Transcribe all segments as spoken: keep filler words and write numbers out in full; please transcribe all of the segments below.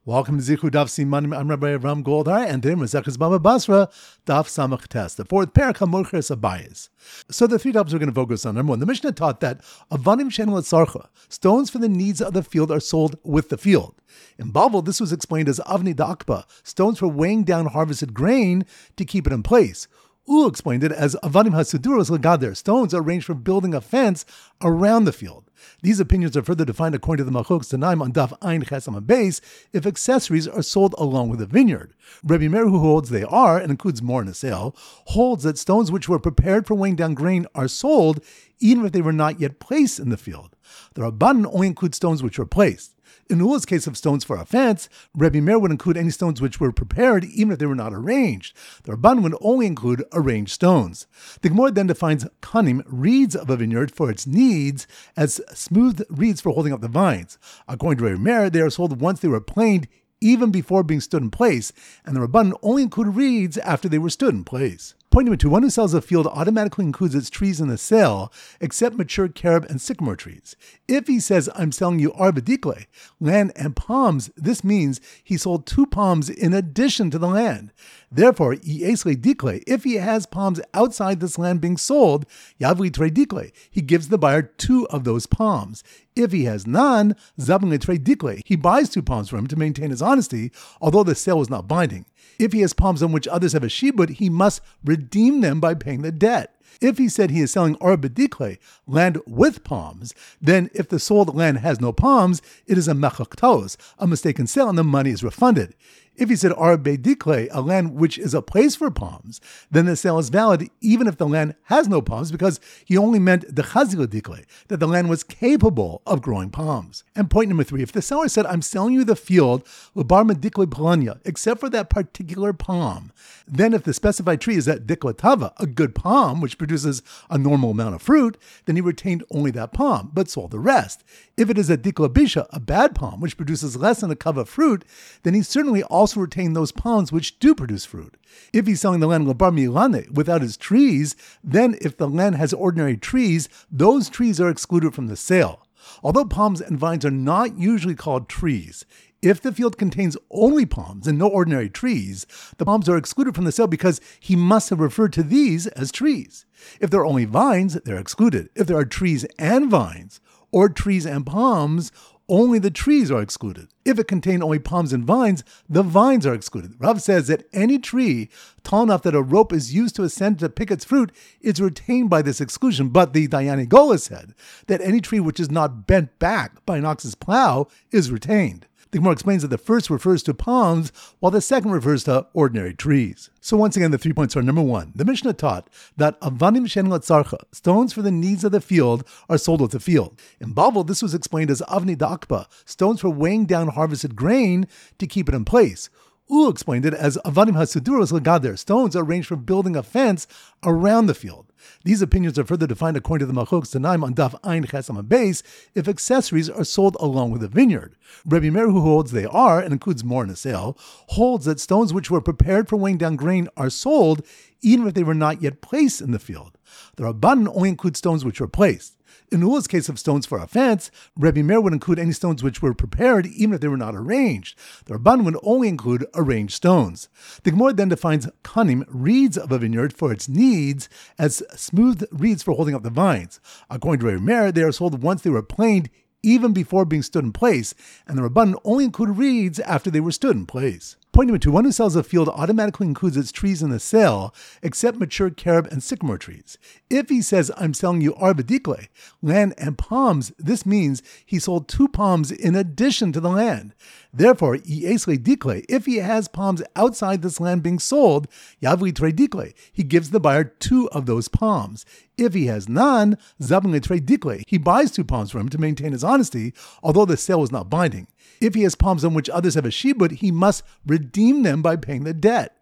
Welcome to Zichu Daf Simanim. I'm Rabbi Avram Goldhar, and today Masechus Baba Basra Daf Samach Tes, the fourth parak HaMorches Abayis. So the three topics we're going to focus on. Number one, the Mishnah taught that Avanim Shein L'Tzarcha, stones for the needs of the field, are sold with the field. In Bavel, this was explained as Avni Da'akba, stones for weighing down harvested grain to keep it in place. Ulu explained it as Avanim HaSuduros L'Gader, stones arranged for building a fence around the field. These opinions are further defined according to the Machlokas Tanaim on Daf Ayin Chesam Base if accessories are sold along with a vineyard. Rabbi Meir, who holds they are, and includes more in a sale, holds that stones which were prepared for weighing down grain are sold even if they were not yet placed in the field. The Rabbanan only include stones which were placed. In Ula's case of stones for a fence, Rabbi Meir would include any stones which were prepared even if they were not arranged. The Rabban would only include arranged stones. The Gemara then defines kanim, reeds of a vineyard, for its needs as smooth reeds for holding up the vines. According to Rabbi Meir, they are sold once they were planed, even before being stood in place, and the Rabban only included reeds after they were stood in place. Point number two, one who sells a field automatically includes its trees in the sale, except mature carob and sycamore trees. If he says, I'm selling you arba dikle, land and palms, this means he sold two palms in addition to the land. Therefore, yesle dikle, if he has palms outside this land being sold, yavli tre dikle, he gives the buyer two of those palms. If he has none, zabli tre dikle, he buys two palms from him to maintain his honesty, although the sale was not binding. If he has palms on which others have a shibud, he must redeem them by paying the debt. If he said he is selling arba dikle, land with palms, then if the sold land has no palms, it is a mechaktos, a mistaken sale, and the money is refunded. If he said arba dikle, a land which is a place for palms, then the sale is valid even if the land has no palms, because he only meant the chazila dikle, that the land was capable of growing palms. And point number three, if the seller said, I'm selling you the field, l'barma dikle palanya, except for that particular palm, then if the specified tree is that dikla tava, a good palm, which produces a normal amount of fruit, then he retained only that palm, but sold the rest. If it is a dikla bisha, a bad palm, which produces less than a kava fruit, then he certainly also retained those palms which do produce fruit. If he's selling the land labar milane without his trees, then if the land has ordinary trees, those trees are excluded from the sale. Although palms and vines are not usually called trees, if the field contains only palms and no ordinary trees, the palms are excluded from the sale because he must have referred to these as trees. If there are only vines, they're excluded. If there are trees and vines, or trees and palms, only the trees are excluded. If it contains only palms and vines, the vines are excluded. Rav says that any tree tall enough that a rope is used to ascend to pick its fruit is retained by this exclusion. But the Dayani Gola said that any tree which is not bent back by an ox's plow is retained. The Gemara explains that the first refers to palms, while the second refers to ordinary trees. So once again, the three points are: number one, the Mishnah taught that avanim shein l'tzarcha, stones for the needs of the field, are sold with the field. In Bavel, this was explained as avni da'akba, stones for weighing down harvested grain to keep it in place. Ulu explained it as avanim hasuduros l'gader, stones arranged for building a fence around the field. These opinions are further defined according to the Machlokas Tanaim on Daf Ayin Chesam Base if accessories are sold along with a vineyard. Rabbi Meir, who holds they are, and includes more in a sale, holds that stones which were prepared for weighing down grain are sold even if they were not yet placed in the field. The Rabbanan only include stones which were placed. In Ula's case of stones for a fence, Rabbi Meir would include any stones which were prepared even if they were not arranged. The Rabban would only include arranged stones. The Gemara then defines kanim, reeds of a vineyard, for its needs as smooth reeds for holding up the vines. According to Rabbi Meir, they are sold once they were planed, even before being stood in place, and the Rabban only included reeds after they were stood in place. Point number two, one who sells a field automatically includes its trees in the sale, except mature carob and sycamore trees. If he says, I'm selling you arba dikle, land and palms, this means he sold two palms in addition to the land. Therefore, yesle dikle, if he has palms outside this land being sold, yavli tre dikle, he gives the buyer two of those palms. If he has none, zabli tre dikle, he buys two palms from him to maintain his honesty, although the sale was not binding. If he has palms on which others have a shibud, he must redeem them by paying the debt.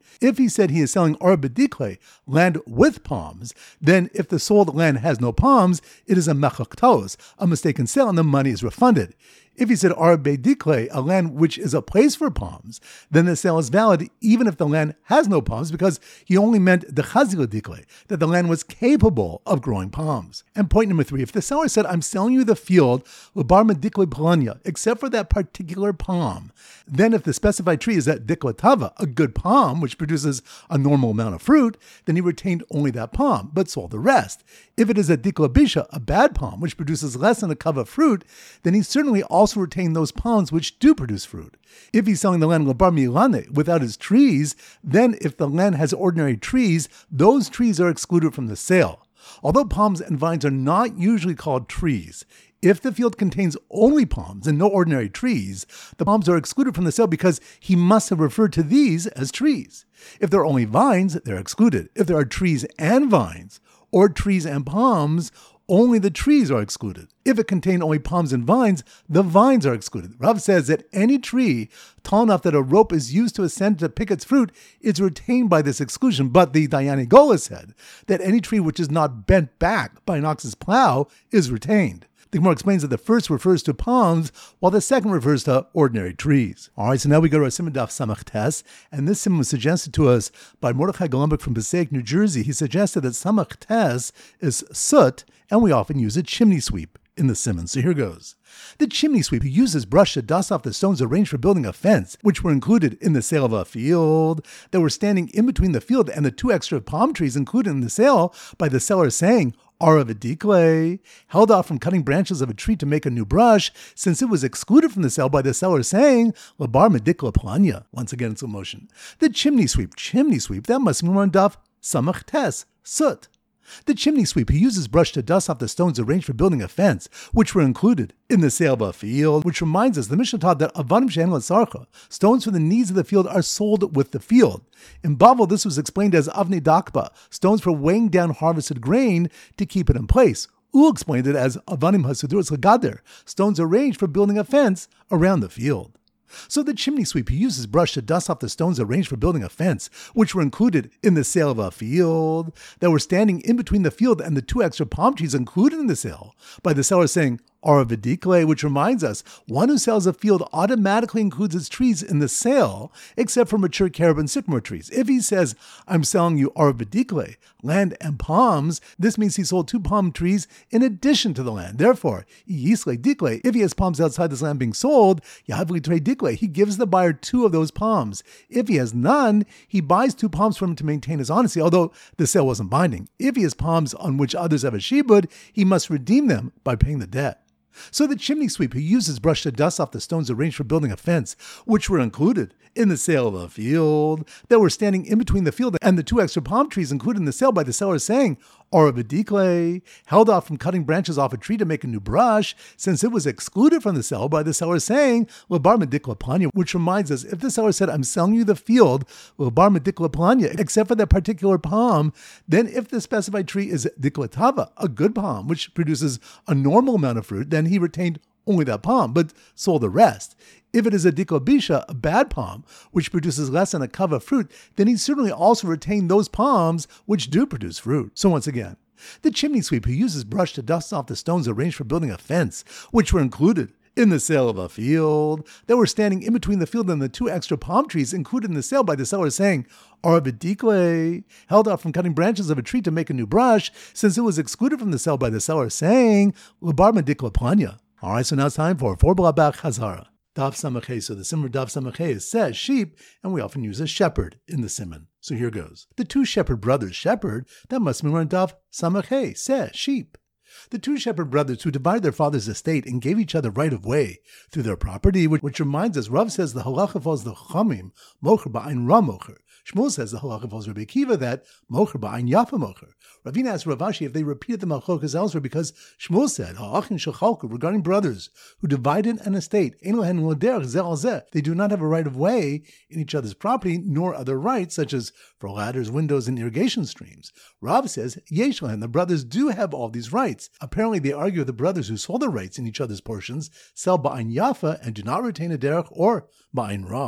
If he said he is selling arbedikle, land with palms, then if the sold land has no palms, it is a mechaktos, a mistaken sale, and the money is refunded. If he said arbedikle, a land which is a place for palms, then the sale is valid even if the land has no palms, because he only meant the chazila dikle, that the land was capable of growing palms. And point number three, if the seller said, I'm selling you the field, lebar medikle palanya, except for that particular palm, then if the specified tree is that dikla tava, a good palm, which produces a normal amount of fruit, then he retained only that palm, but sold the rest. If it is a dikla bisha, a bad palm, which produces less than a kava fruit, then he certainly also retained those palms which do produce fruit. If he's selling the land lebar milane, without his trees, then if the land has ordinary trees, those trees are excluded from the sale. Although palms and vines are not usually called trees, if the field contains only palms and no ordinary trees, the palms are excluded from the sale because he must have referred to these as trees. If there are only vines, they're excluded. If there are trees and vines, or trees and palms, only the trees are excluded. If it contains only palms and vines, the vines are excluded. Rav says that any tree tall enough that a rope is used to ascend to pick its fruit is retained by this exclusion. But the Dayani Gola said that any tree which is not bent back by an ox's plow is retained. The Gemara explains that the first refers to palms, while the second refers to ordinary trees. All right, so now we go to our Siman Daf Samach Tes, and this Siman was suggested to us by Mordechai Golombek from Passaic, New Jersey. He suggested that Samach Tes is soot, and we often use a chimney sweep in the Siman. So here goes. The chimney sweep who uses brush to dust off the stones arranged for building a fence, which were included in the sale of a field, that were standing in between the field and the two extra palm trees included in the sale by the seller saying, Aravidikle, held off from cutting branches of a tree to make a new brush, since it was excluded from the sale by the seller saying, Labar medikla planya. Once again, it's a motion. The chimney sweep, chimney sweep, that must be on daf samach tes, soot. The chimney sweep who uses brush to dust off the stones arranged for building a fence, which were included in the sale of a field, which reminds us, the Mishnah taught that avanim she'en l'tzarcha, stones for the needs of the field, are sold with the field. In Bavel, this was explained as avnei dakba, stones for weighing down harvested grain to keep it in place. Ul explained it as avanim hasuduras l'gader, stones arranged for building a fence around the field. So the chimney sweep who uses brush to dust off the stones arranged for building a fence, which were included in the sale of a field, that were standing in between the field and the two extra palm trees included in the sale, by the seller saying, Aravidikle, which reminds us, one who sells a field automatically includes its trees in the sale, except for mature carob and sycamore trees. If he says, I'm selling you Aravidikle, land and palms, this means he sold two palm trees in addition to the land. Therefore, Yisle Dikle, if he has palms outside this land being sold, Yahavli Tre Dikle, he gives the buyer two of those palms. If he has none, he buys two palms from him to maintain his honesty, although the sale wasn't binding. If he has palms on which others have a shibud, he must redeem them by paying the debt. So the chimney sweep who uses brush to dust off the stones arranged for building a fence, which were included in the sale of a field, that were standing in between the field and the two extra palm trees included in the sale by the seller saying, Aravidikle, held off from cutting branches off a tree to make a new brush, since it was excluded from the sale by the seller saying, Labar medikla planya, which reminds us, if the seller said, I'm selling you the field, Labar medikla planya, except for that particular palm, then if the specified tree is dikla tava, a good palm, which produces a normal amount of fruit, then he retained only that palm, but sold the rest. If it is a dikla bisha, a bad palm, which produces less than a kava fruit, then he certainly also retained those palms which do produce fruit. So once again, the chimney sweep who uses brush to dust off the stones arranged for building a fence, which were included in the sale of a field, that were standing in between the field and the two extra palm trees included in the sale by the seller saying, Aravidikle, held off from cutting branches of a tree to make a new brush, since it was excluded from the sale by the seller saying, Labar medikla planya. All right, so now it's time for four blabach hazara. Daf Samachay. So the Simon Daf Samachay says sheep, and we often use a shepherd in the Simon. So here goes. The two shepherd brothers shepherd, that must be one Daf Samachay, says sheep. The two shepherd brothers who divided their father's estate and gave each other right of way through their property, which, which reminds us, Rav says the halacha falls the chamim, mocher ba'ain ra mocher. Shmuel says the halacha falls Rabbi Akiva that mocher ba'ain yafa mocher. Ravina asked Rav Ashi if they repeated the malchokas elsewhere because Shmuel said ha'achin shechalku regarding brothers who divided an estate, ein lehen lo derech zeh al zeh. They do not have a right of way in each other's property, nor other rights such as for ladders, windows, and irrigation streams. Rav says yesh lehen, the brothers do have all these rights. Apparently, they argue with the brothers who sold their rights in each other's portions, sell ba'ain yafa and do not retain a derech or ba'ain ra.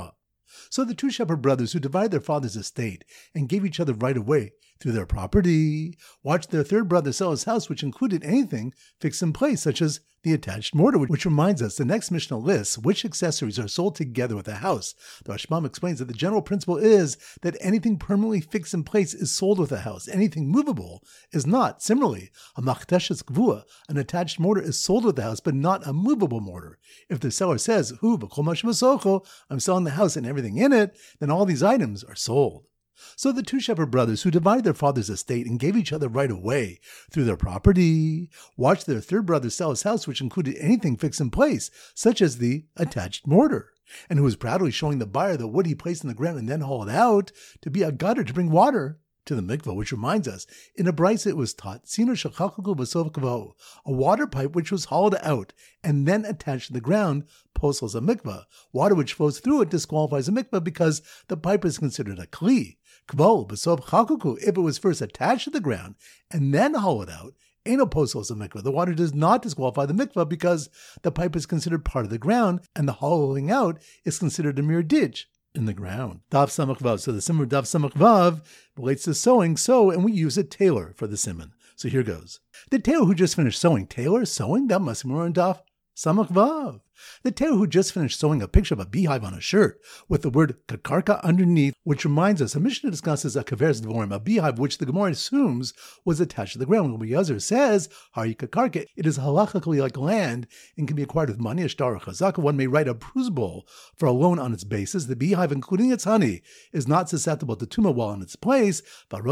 So the two shepherd brothers who divided their father's estate and gave each other right of way through their property watched their third brother sell his house, which included anything fixed in place, such as the attached mortar, which reminds us the next Mishnah lists which accessories are sold together with a house. The Rashbam explains that the general principle is that anything permanently fixed in place is sold with a house. Anything movable is not. Similarly, a machdeshes gvua, an attached mortar, is sold with the house, but not a movable mortar. If the seller says, Hu v'chol ma shemasocho, I'm selling the house and everything in it, then all these items are sold. So the two shepherd brothers who divided their father's estate and gave each other right of way through their property watched their third brother sell his house, which included anything fixed in place, such as the attached mortar, and who was proudly showing the buyer the wood he placed in the ground and then hauled out to be a gutter to bring water to the mikvah, which reminds us, in a brisa it was taught, Sino shachakaku b'sov kavo, a water pipe which was hollowed out and then attached to the ground, postles a mikvah. Water which flows through it disqualifies a mikvah because the pipe is considered a kli. Kvo b'sov chakaku, if it was first attached to the ground and then hollowed out, ain't postles a mikvah. The water does not disqualify the mikvah because the pipe is considered part of the ground and the hollowing out is considered a mere ditch in the ground. Daf Samach Vav. So the simon Daf Samach Vav relates to sewing, sew, and we use a tailor for the simon. So here goes. The tailor who just finished sewing. Tailor, sewing? That must be more in Daf Samach Vav. The tailor who just finished sewing a picture of a beehive on a shirt with the word kakarka underneath, which reminds us, a Mishnah discusses a kaveres dvorim, a beehive which the Gemara assumes was attached to the ground. When Yezer says, Hari kakarka, it is halachically like land and can be acquired with money, ashtar or chazaka. One may write a prusbul for a loan on its basis. The beehive, including its honey, is not susceptible to tumah while in its place. And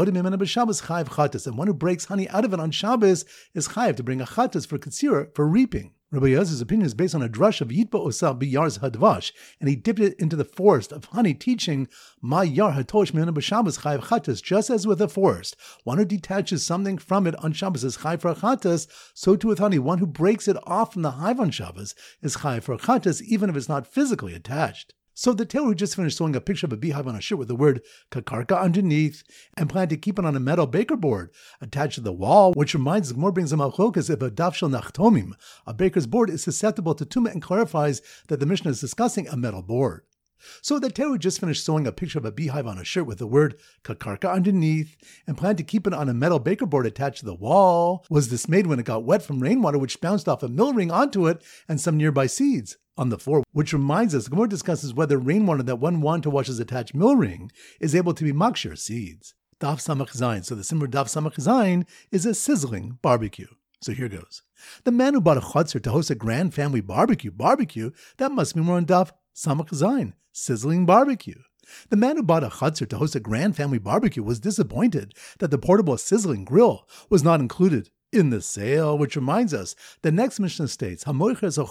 one who breaks honey out of it on Shabbos is chayiv to bring a chatas for katsira, for reaping. Rabbi Yezer's opinion is based on a drush of Yitba Osal Biyar's Hadvash, and he dipped it into the forest of honey, teaching Ma Yar Hatosh Mina B'Shabbos Chayiv Chatas. Just as with a forest, one who detaches something from it on Shabbos is Chayiv for Chatas, so too with honey, one who breaks it off from the hive on Shabbos is Chayiv for Chatas, even if it's not physically attached. So the tailor who just finished sewing a picture of a beehive on a shirt with the word kakarka underneath and planned to keep it on a metal baker board attached to the wall, which reminds us, more brings a malchokas if a daf shel nachtomim, a baker's board, is susceptible to tumah, and clarifies that the Mishnah is discussing a metal board. So the tailor who just finished sewing a picture of a beehive on a shirt with the word kakarka underneath and planned to keep it on a metal baker board attached to the wall was dismayed when it got wet from rainwater which bounced off a mill ring onto it and some nearby seeds on the floor, which reminds us, Gemara discusses whether rainwater that one wants to wash his attached mill ring is able to be makshir seeds. Daf Samach Zayin. So the simmer Daf Samach Zayin is a sizzling barbecue. So here goes. The man who bought a chutzner to host a grand family barbecue, barbecue, that must be more on Daf Samach Zayin, sizzling barbecue. The man who bought a chutzner to host a grand family barbecue was disappointed that the portable sizzling grill was not included in the sale, which reminds us, the next Mishnah states, one who sells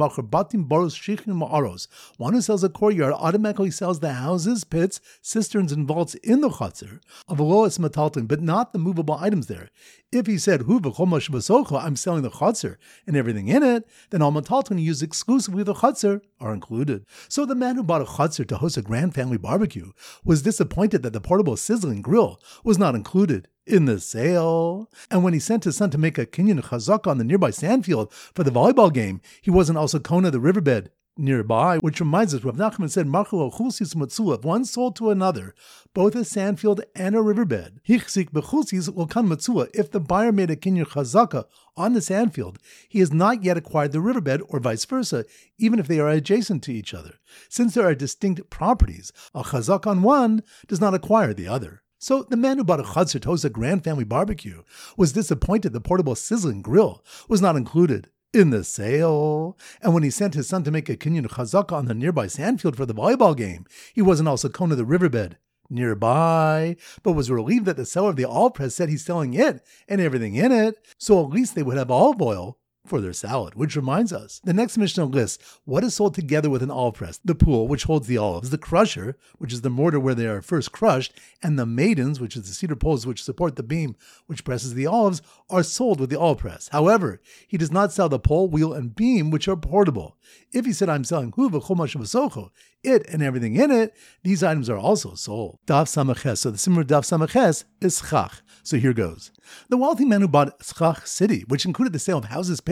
a courtyard automatically sells the houses, pits, cisterns, and vaults in the chutzner of a lowest metalton, but not the movable items there. If he said, I'm selling the chutzner and everything in it, then all metalton used exclusively the chutzner are included. So the man who bought a chutzner to host a grand family barbecue was disappointed that the portable sizzling grill was not included in the sale. And when he sent his son to make a kinyan chazaka on the nearby sandfield for the volleyball game, he wasn't also kona the riverbed nearby, which reminds us, Rav Nachman said, if one sold to another both a sandfield and a riverbed, hichzik bechusis will come matzua. If the buyer made a kinyan chazaka on the sandfield, he has not yet acquired the riverbed, or vice versa, even if they are adjacent to each other. Since there are distinct properties, a chazak on one does not acquire the other. So the man who bought a chutzner to host a grand family barbecue was disappointed the portable sizzling grill was not included in the sale. And when he sent his son to make a kinyan chazaka on the nearby sandfield for the volleyball game, he wasn't also kona the riverbed nearby, but was relieved that the seller of the olive press said he's selling it and everything in it, so at least they would have olive oil for their salad. Which reminds us, the next Mishnah lists what is sold together with an olive press: the pool, which holds the olives; the crusher, which is the mortar where they are first crushed; and the maidens, which is the cedar poles which support the beam which presses the olives, are sold with the olive press. However, he does not sell the pole, wheel, and beam, which are portable. If he said, I'm selling huva chomash v'socho, it and everything in it, these items are also sold. Daf Samaches. So the simmer Daf Samaches is schach. So here goes. The wealthy man who bought schach city, which included the sale of houses, pits,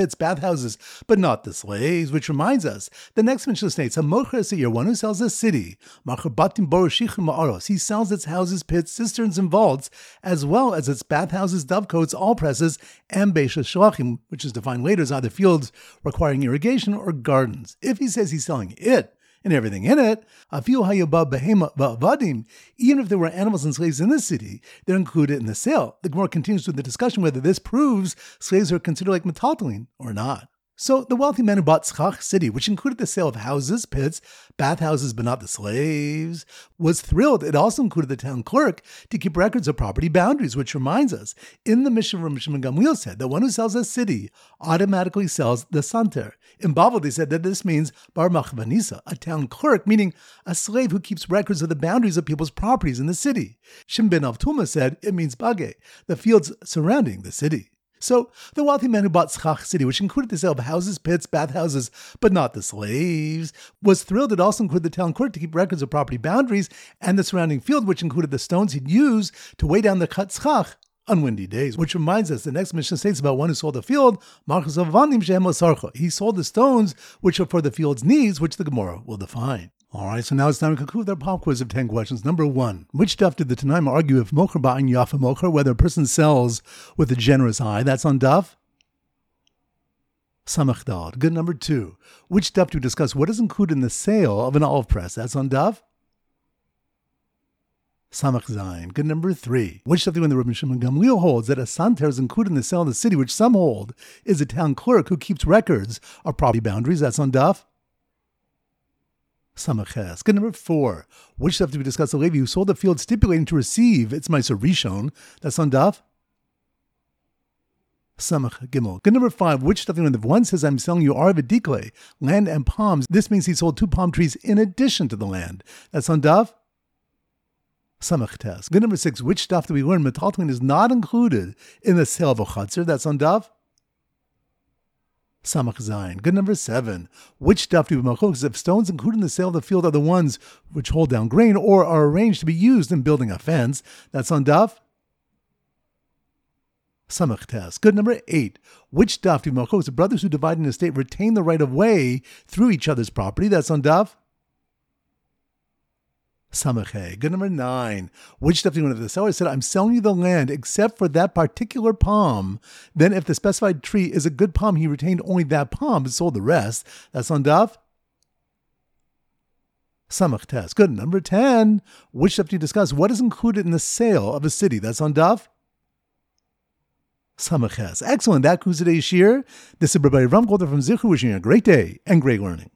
pits, bathhouses, but not the slaves, which reminds us, the next Mishnah states, HaMocher Seir, one who sells a city, Macher Batim Boroshichem Ma'aros, he sells its houses, pits, cisterns, and vaults, as well as its bathhouses, dovecotes, all presses, and Beisha Shlachim, which is defined later as either fields requiring irrigation or gardens. If he says he's selling it, and everything in it, even if there were animals and slaves in the city, they're included in the sale. The Gemara continues with the discussion whether this proves slaves are considered like metaltalin or not. So the wealthy man who bought Tzchach city, which included the sale of houses, pits, bathhouses, but not the slaves, was thrilled. It also included the town clerk to keep records of property boundaries, which reminds us, in the Mishnah, Rav Shimon Gamliel said, the one who sells a city automatically sells the santer. In Bavel, they said that this means bar machvanisa, a town clerk, meaning a slave who keeps records of the boundaries of people's properties in the city. Shim ben Avtuma said it means bagay, the fields surrounding the city. So the wealthy man who bought Tzchach city, which included the sale of houses, pits, bathhouses, but not the slaves, was thrilled. It also included the town clerk to keep records of property boundaries and the surrounding field, which included the stones he'd use to weigh down the cut Tzchach on windy days. Which reminds us, the next Mishnah states about one who sold a field, he sold the stones which are for the field's needs, which the Gemara will define. All right, so now it's time to conclude our pop quiz of ten questions. Number one, which daf did the Tanaim argue if mocher ba'in yafa mocher, whether a person sells with a generous eye? That's on daf Samach Daled. Good. Number two, which daf do we discuss what is included in the sale of an olive press? That's on daf Samach Zayin. Good. Number three, which daf do when the Rav Shimon Gamliel holds that a santer is included in the sale of the city, which some hold is a town clerk who keeps records of property boundaries? That's on daf Samaches. Good. Number four, which daf do we discuss the Levi who sold the field stipulating to receive its Meiser Rishon? That's on daf Samach Gimel. Good. Number five, which daf do when one says I'm selling you Arva Dikle, land and palms, this means he sold two palm trees in addition to the land? That's on daf Samach Tes. Good. Number six, which daf do we learn metaltalin is not included in the sale of a chatzir? That's on daf Samach Zayin. Good. Number seven, which daf do we machlokas if stones included in the sale of the field are the ones which hold down grain or are arranged to be used in building a fence? That's on daf Samach Tes. Good. Number eight, which daf do we machlokas if brothers who divide an estate retain the right of way through each other's property? That's on daf Samachay. Good. Number nine, which daf do we, if the seller said I'm selling you the land except for that particular palm, then if the specified tree is a good palm, he retained only that palm but sold the rest? That's on daf Samach Tes. Good. Number ten, which daf do you discuss what is included in the sale of a city? That's on daf Samaches. Excellent. That concludes today's shir. This is Rabbi Ram Golder from Zichu wishing you a great day and great learning.